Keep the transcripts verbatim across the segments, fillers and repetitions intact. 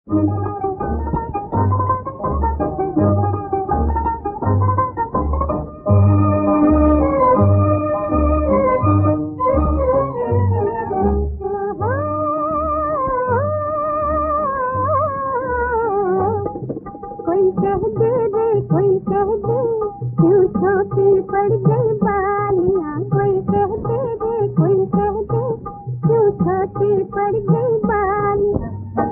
कोई कह दे रे कोई कह दे क्यों छोटी पड़ गई बालियां। कोई कह दे रे कोई कह दे क्यों छोटी पड़ गई बालियां।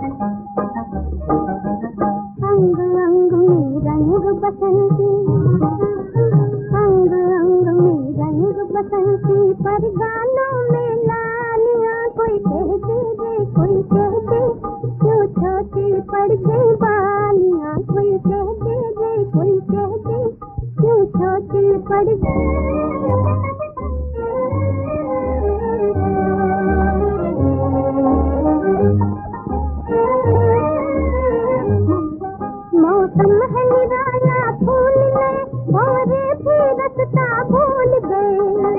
अंग अंग में रंग बसंती, अंग अंग में रंग बसंती, पर गानों में लालियां। कोई कह दे रे कोई कह दे क्यों छोटी पड़ गई बालियां। कोई कह दे रे कोई कह दे क्यों छोटी पड़ गई। मौसम है निराला फूल गए और भी रस्ता भूल गए।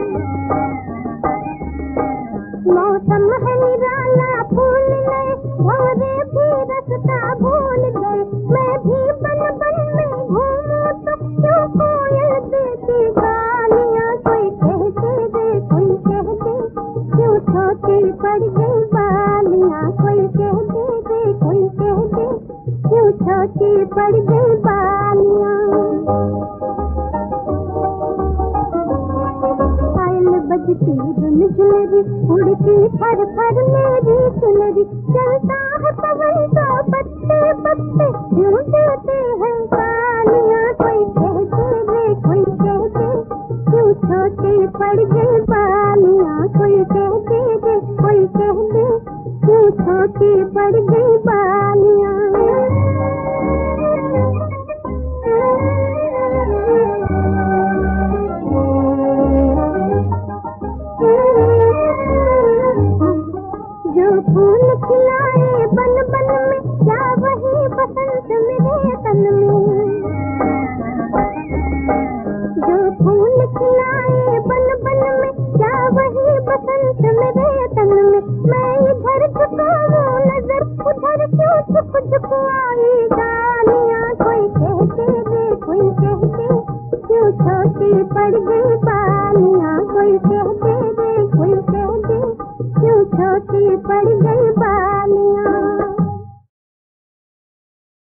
मौसम है निराला फूल गए और भी रस्ता भूल गए। मैं भी बन बन में घूमूं तो क्यों कोयल देती गालियां। कोई कह दे रे कोई कह दे क्यों छोटी पड़ गई बालियां। कोई कह दे रे कोई कह दे क्यों छोटी पड़ गई बालियां। पायल बजती धुन झुनरी, उड़ती फर फर मेरी चुनरी। चलता है पवन तो पत्ते पत्ते क्यों देते हैं गालियां। कोई कह दे रे कोई कह दे क्यों छोटी पड़ गई बालियां। कोई कह दे रे कोई कह दे क्यों छोटी पड़ गई बालियां। जो फूल खिलाए बन बन में, क्या वही बसंत मेरे तन में। जो फूल खिलाए बन बन में, क्या वही बसंत मेरे तन में। मैं इधर झुकाऊं नजर उधर क्यों झुक झुक आई गालियां। कोई कह दे रे कोई कह दे क्यों छोटी पड़ गई